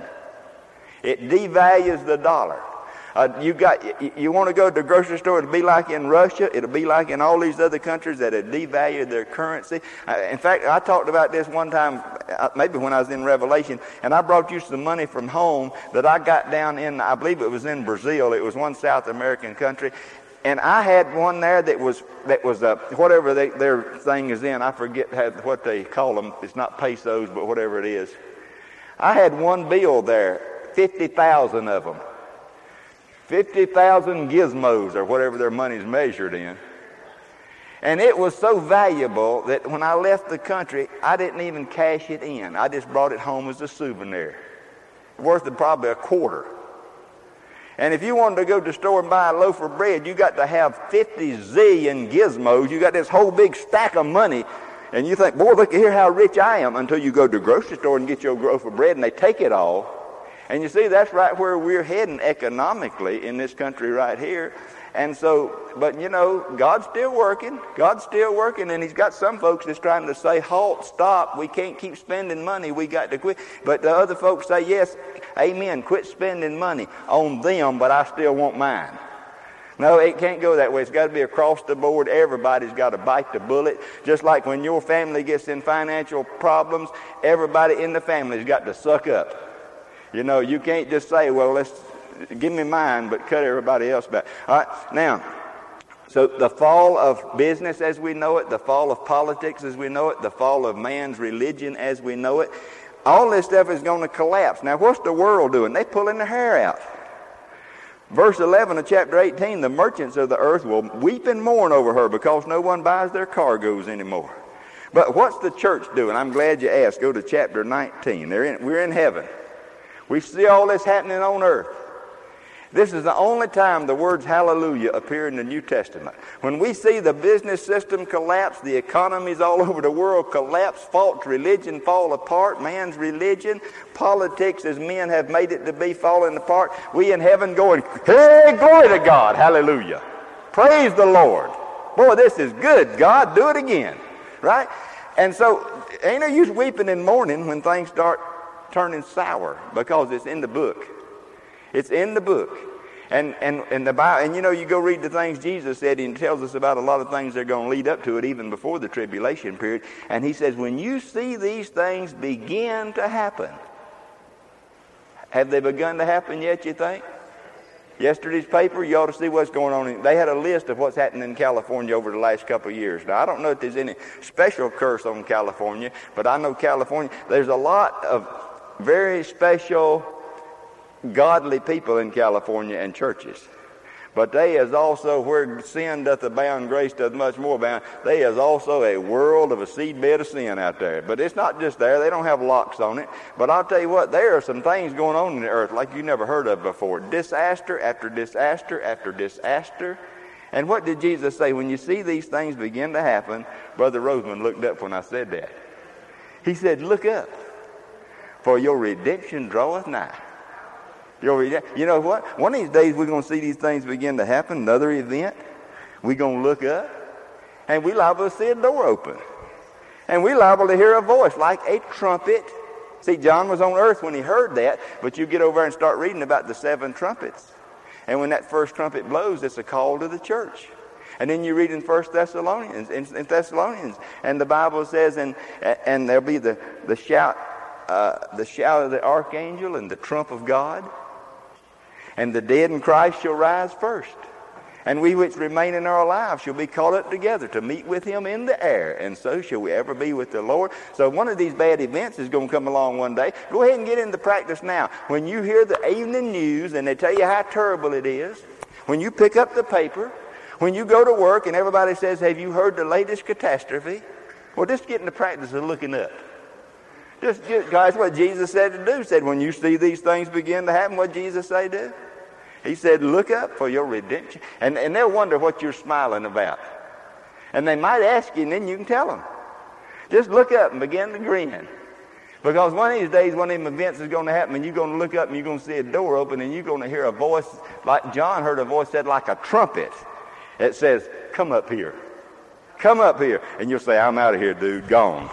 Speaker 1: It devalues the dollar. Uh, you got you, you want to go to the grocery store, it'll be like in Russia, it'll be like in all these other countries that have devalued their currency. Uh, in fact, I talked about this one time, uh, maybe when I was in Revelation, and I brought you some money from home that I got down in, I believe it was in Brazil, it was one South American country, and I had one there that was, that was uh, whatever they, their thing is in, I forget how, what they call them, it's not pesos, but whatever it is. I had one bill there, fifty thousand of them. fifty thousand gizmos or whatever their money's measured in. And it was so valuable that when I left the country, I didn't even cash it in. I just brought it home as a souvenir, worth of probably a quarter. And if you wanted to go to the store and buy a loaf of bread, you got to have fifty zillion gizmos. You got this whole big stack of money. And you think, boy, look here how rich I am, until you go to the grocery store and get your loaf of bread and they take it all. And you see, that's right where we're heading economically in this country right here. And so, but you know, God's still working. God's still working, and he's got some folks that's trying to say, halt, stop, we can't keep spending money, we got to quit. But the other folks say, yes, amen, quit spending money on them, but I still want mine. No, it can't go that way. It's got to be across the board. Everybody's got to bite the bullet. Just like when your family gets in financial problems, everybody in the family's got to suck up. You know, you can't just say, well, let's give me mine, but cut everybody else back. All right, now, so the fall of business as we know it, the fall of politics as we know it, the fall of man's religion as we know it, all this stuff is going to collapse. Now, what's the world doing? They're pulling their hair out. Verse eleven of chapter eighteen, the merchants of the earth will weep and mourn over her because no one buys their cargoes anymore. But what's the church doing? I'm glad you asked. Go to chapter nineteen. They're in, we're in heaven. We see all this happening on earth. This is the only time the words hallelujah appear in the New Testament. When we see the business system collapse, the economies all over the world collapse, false religion fall apart, man's religion, politics as men have made it to be falling apart, we in heaven going, hey, glory to God, hallelujah. Praise the Lord. Boy, this is good, God, do it again, right? And so, ain't no use weeping and mourning when things start turning sour, because it's in the book. It's in the book. And and and the Bible, and you know, you go read the things Jesus said, and he tells us about a lot of things that are going to lead up to it, even before the tribulation period. And he says, when you see these things begin to happen, have they begun to happen yet, you think? Yesterday's paper, you ought to see what's going on. They had a list of what's happening in California over the last couple of years. Now, I don't know if there's any special curse on California, but I know California, there's a lot of very special godly people in California and churches. But they is also, where sin doth abound, grace doth much more abound, they is also a world of a seedbed of sin out there. But it's not just there. They don't have locks on it. But I'll tell you what, there are some things going on in the earth like you never heard of before. Disaster after disaster after disaster. And what did Jesus say? When you see these things begin to happen, Brother Roseman looked up when I said that. He said, look up, for your redemption draweth nigh. Your, you know what? One of these days we're going to see these things begin to happen, another event. We're going to look up, and we're liable to see a door open. And we're liable to hear a voice like a trumpet. See, John was on earth when he heard that, but you get over there and start reading about the seven trumpets. And when that first trumpet blows, it's a call to the church. And then you read in First Thessalonians, in, in Thessalonians, and the Bible says, and and there'll be the, the shout, uh, the shout of the archangel and the trump of God. And the dead in Christ shall rise first. And we which remain in our lives shall be caught up together to meet with him in the air. And so shall we ever be with the Lord. So one of these bad events is going to come along one day. Go ahead and get into practice now. When you hear the evening news and they tell you how terrible it is, when you pick up the paper, when you go to work and everybody says, have you heard the latest catastrophe? Well, just get into practice of looking up. Just, just guys, what Jesus said to do. He said, when you see these things begin to happen, what Jesus say do? He said, look up, for your redemption. And, and they'll wonder what you're smiling about. And they might ask you, and then you can tell them. Just look up and begin to grin. Because one of these days, one of them events is going to happen, and you're going to look up and you're going to see a door open, and you're going to hear a voice, like John heard a voice said like a trumpet. It says, come up here. Come up here. And you'll say, I'm out of here, dude. Gone.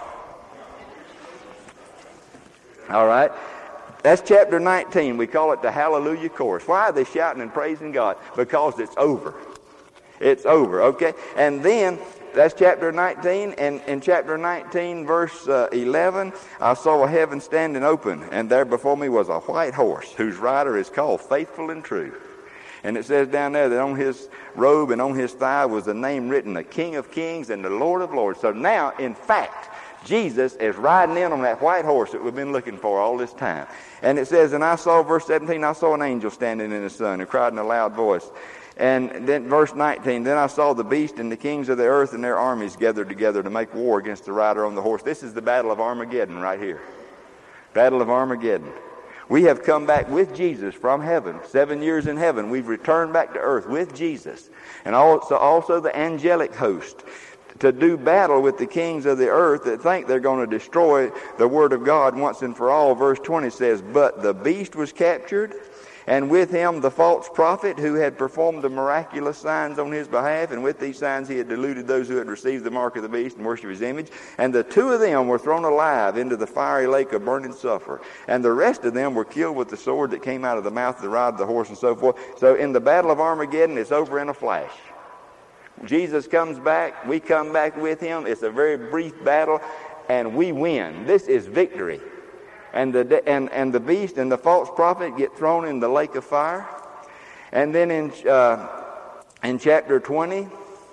Speaker 1: All right? That's chapter nineteen. We call it the Hallelujah Chorus. Why are they shouting and praising God? Because it's over. It's over, okay? And then, that's chapter nineteen. And in chapter nineteen, verse uh, eleven, I saw a heaven standing open, and there before me was a white horse, whose rider is called Faithful and True. And it says down there that on his robe and on his thigh was a name written, the King of Kings and the Lord of Lords. So now, in fact, Jesus is riding in on that white horse that we've been looking for all this time. And it says, and I saw, verse seventeen, I saw an angel standing in the sun who cried in a loud voice And then verse nineteen, then I saw the beast and the kings of the earth and their armies gathered together to make war against the rider on the horse. This is the battle of Armageddon right here. Battle of Armageddon. We have come back with Jesus from heaven. Seven years in heaven. We've returned back to earth with Jesus. And also, also the angelic host to do battle with the kings of the earth that think they're going to destroy the word of God once and for all. Verse twenty says, but the beast was captured, and with him the false prophet who had performed the miraculous signs on his behalf. And with these signs he had deluded those who had received the mark of the beast and worshipped his image. And the two of them were thrown alive into the fiery lake of burning sulfur. And the rest of them were killed with the sword that came out of the mouth of the rod of the horse and so forth. So in the battle of Armageddon, it's over in a flash. Jesus comes back. We come back with him. It's a very brief battle, and we win. This is victory. And the and and the beast and the false prophet get thrown in the lake of fire. And then in uh, in chapter twenty,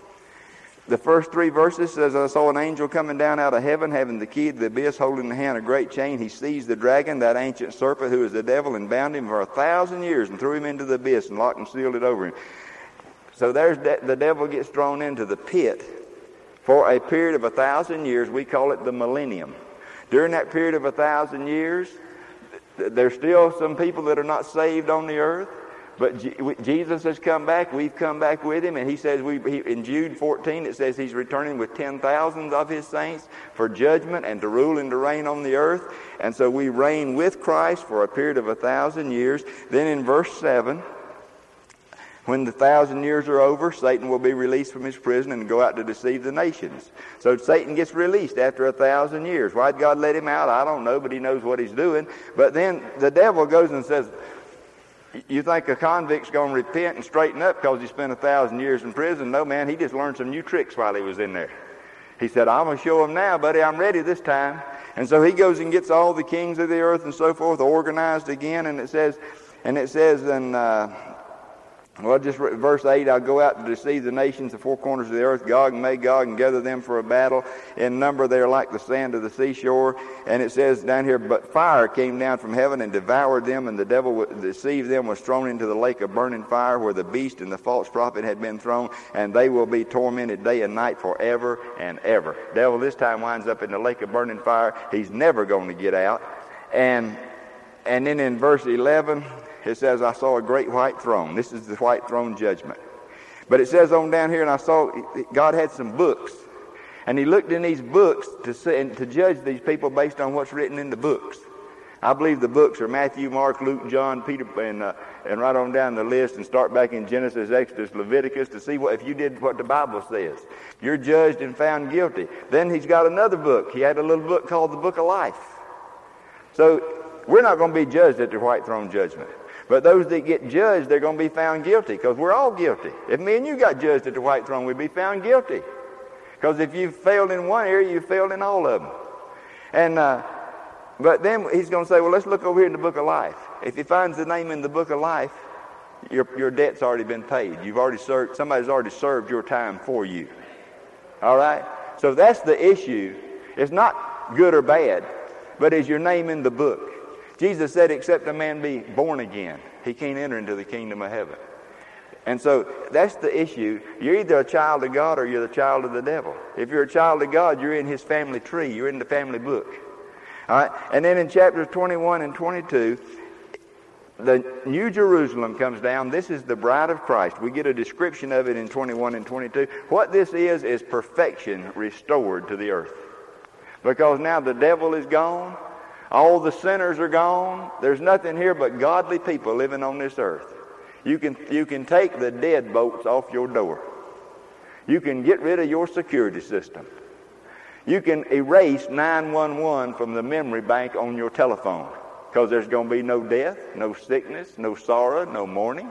Speaker 1: the first three verses says, I saw an angel coming down out of heaven, having the key to the abyss, holding in the hand a great chain. He seized the dragon, that ancient serpent who is the devil, and bound him for a thousand years, and threw him into the abyss, and locked and sealed it over him. So there's de- the devil gets thrown into the pit for a period of a thousand years. We call it the millennium. During that period of a thousand years, th- there's still some people that are not saved on the earth. But G- we, Jesus has come back. We've come back with him. And he says, we, he, in Jude fourteen, it says he's returning with ten thousands of his saints for judgment and to rule and to reign on the earth. And so we reign with Christ for a period of a thousand years. Then in verse seven, when the thousand years are over, Satan will be released from his prison and go out to deceive the nations. So Satan gets released after a thousand years. Why'd God let him out? I don't know, but he knows what he's doing. But then the devil goes and says, you think a convict's going to repent and straighten up because he spent a thousand years in prison? No, man, he just learned some new tricks while he was in there. He said, I'm going to show him now, buddy. I'm ready this time. And so he goes and gets all the kings of the earth and so forth organized again. And it says, and it says in... Uh, Well, just verse eight, I'll go out to deceive the nations, the four corners of the earth, Gog and Magog, and gather them for a battle. In number, they are like the sand of the seashore. And it says down here, but fire came down from heaven and devoured them, and the devil deceived them, was thrown into the lake of burning fire, where the beast and the false prophet had been thrown, and they will be tormented day and night forever and ever. Devil this time winds up in the lake of burning fire. He's never going to get out. And and then in verse eleven, it says, I saw a great white throne. This is the white throne judgment. But it says on down here, and I saw God had some books. And he looked in these books to see, and to judge these people based on what's written in the books. I believe the books are Matthew, Mark, Luke, John, Peter, and uh, and right on down the list and start back in Genesis, Exodus, Leviticus to see what if you did what the Bible says. You're judged and found guilty. Then he's got another book. He had a little book called the Book of Life. So we're not going to be judged at the white throne judgment. But those that get judged, they're going to be found guilty because we're all guilty. If me and you got judged at the white throne, we'd be found guilty. Because if you failed in one area, you failed in all of them. And uh, but then he's going to say, well, let's look over here in the Book of Life. If he finds the name in the Book of Life, your your debt's already been paid. You've already served. Somebody's already served your time for you. All right. So that's the issue. It's not good or bad, but is your name in the book? Jesus said, except a man be born again, he can't enter into the kingdom of heaven. And so that's the issue. You're either a child of God or you're the child of the devil. If you're a child of God, you're in his family tree. You're in the family book. All right. And then in chapters twenty-one and twenty-two, the New Jerusalem comes down. This is the bride of Christ. We get a description of it in twenty-one and twenty-two. What this is, is perfection restored to the earth. Because now the devil is gone. All the sinners are gone. There's nothing here but godly people living on this earth. You can, you can take the deadbolts off your door. You can get rid of your security system. You can erase nine one one from the memory bank on your telephone because there's going to be no death, no sickness, no sorrow, no mourning,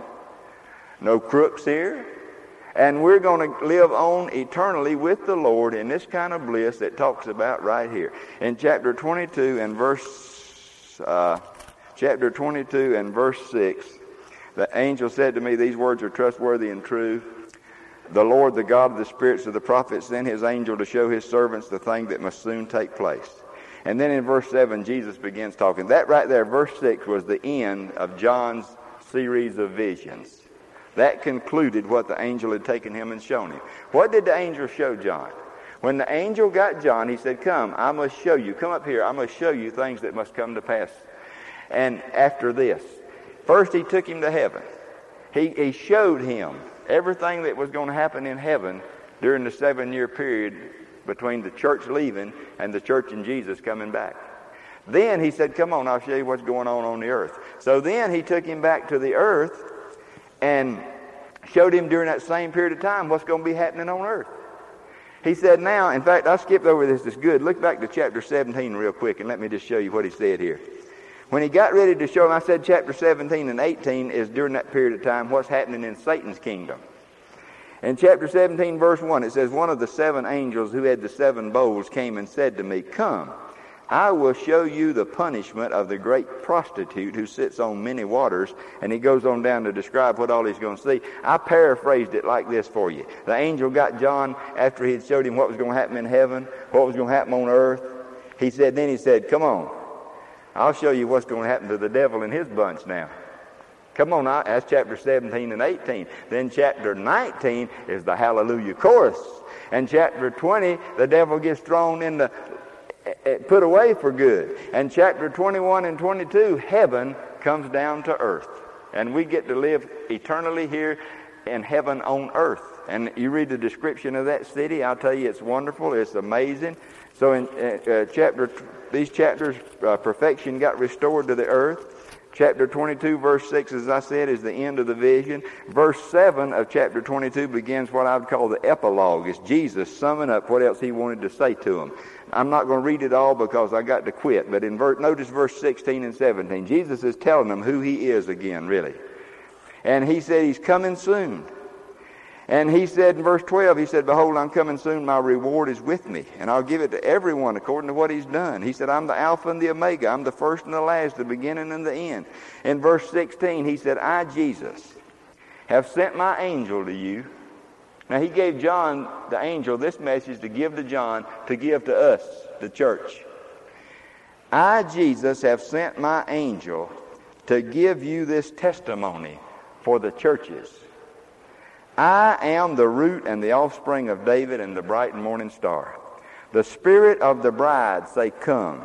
Speaker 1: no crooks here. And we're going to live on eternally with the Lord in this kind of bliss that talks about right here. In chapter twenty-two and verse, uh, chapter twenty-two and verse six, the angel said to me, these words are trustworthy and true. The Lord, the God of the spirits of the prophets, sent his angel to show his servants the thing that must soon take place. And then in verse seven, Jesus begins talking. That right there, verse six, was the end of John's series of visions. That concluded what the angel had taken him and shown him. What did the angel show John? When the angel got John, he said, come, I must show you. Come up here. I must show you things that must come to pass. And after this, first he took him to heaven. He, he showed him everything that was going to happen in heaven during the seven-year period between the church leaving and the church and Jesus coming back. Then he said, come on, I'll show you what's going on on the earth. So then he took him back to the earth and showed him during that same period of time what's going to be happening on earth. He said now, in fact, I skipped over this. It's good. Look back to chapter seventeen real quick and let me just show you what he said here. When he got ready to show him, I said chapter seventeen and eighteen is during that period of time what's happening in Satan's kingdom. In chapter seventeen, verse one, it says, one of the seven angels who had the seven bowls came and said to me, come, I will show you the punishment of the great prostitute who sits on many waters. And he goes on down to describe what all he's going to see. I paraphrased it like this for you. The angel got John after he had showed him what was going to happen in heaven, what was going to happen on earth. He said, then he said, come on, I'll show you what's going to happen to the devil and his bunch now. Come on now, that's chapter seventeen and eighteen. Then chapter nineteen is the hallelujah chorus. And chapter twenty, the devil gets thrown in the, put away for good. And chapter twenty-one and twenty-two, heaven comes down to earth. And we get to live eternally here in heaven on earth. And you read the description of that city, I'll tell you it's wonderful, it's amazing. So in uh, chapter, these chapters, uh, perfection got restored to the earth. Chapter twenty-two, verse six, as I said, is the end of the vision. Verse seven of chapter twenty-two begins what I would call the epilogue. It's Jesus summing up what else he wanted to say to them. I'm not going to read it all because I got to quit, but in verse, notice verse sixteen and seventeen. Jesus is telling them who he is again, really. And he said he's coming soon. And he said in verse twelve, he said, behold, I'm coming soon, my reward is with me, and I'll give it to everyone according to what he's done. He said, I'm the Alpha and the Omega, I'm the first and the last, the beginning and the end. In verse sixteen, he said, I, Jesus, have sent my angel to you. Now he gave John, the angel, this message to give to John, to give to us, the church. I, Jesus, have sent my angel to give you this testimony for the churches. I am the root and the offspring of David and the bright and morning star. The spirit of the bride say, come.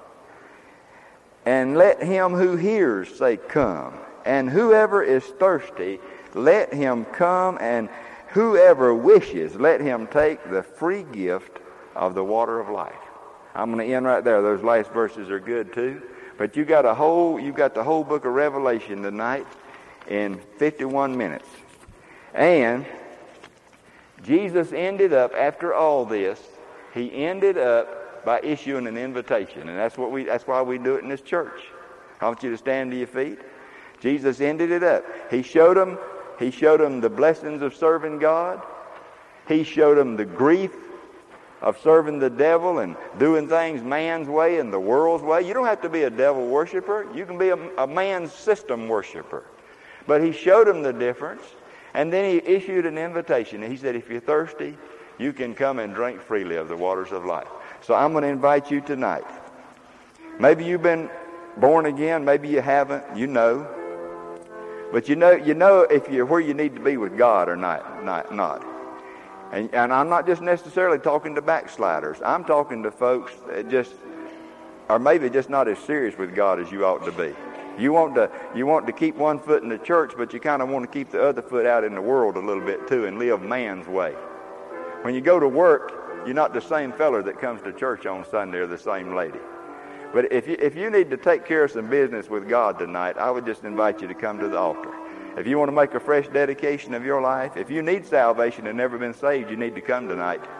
Speaker 1: And let him who hears say, come. And whoever is thirsty, let him come. And whoever wishes, let him take the free gift of the water of life. I'm going to end right there. Those last verses are good too. But you got a whole, you got the whole book of Revelation tonight in fifty-one minutes. And Jesus ended up, after all this, he ended up by issuing an invitation. And that's what we that's why we do it in this church. I want you to stand to your feet. Jesus ended it up. He showed them, he showed them the blessings of serving God. He showed them the grief of serving the devil and doing things man's way and the world's way. You don't have to be a devil worshiper. You can be a, a man's system worshiper. But he showed them the difference. And then he issued an invitation. He said, if you're thirsty, you can come and drink freely of the waters of life. So I'm going to invite you tonight. Maybe you've been born again. Maybe you haven't. You know. But you know you know if you're where you need to be with God or not. not, not. And, and I'm not just necessarily talking to backsliders. I'm talking to folks that just are maybe just not as serious with God as you ought to be. You want to you want to keep one foot in the church, but you kind of want to keep the other foot out in the world a little bit too and live man's way. When you go to work, you're not the same feller that comes to church on Sunday or the same lady. But if you, if you need to take care of some business with God tonight, I would just invite you to come to the altar. If you want to make a fresh dedication of your life, if you need salvation and never been saved, you need to come tonight.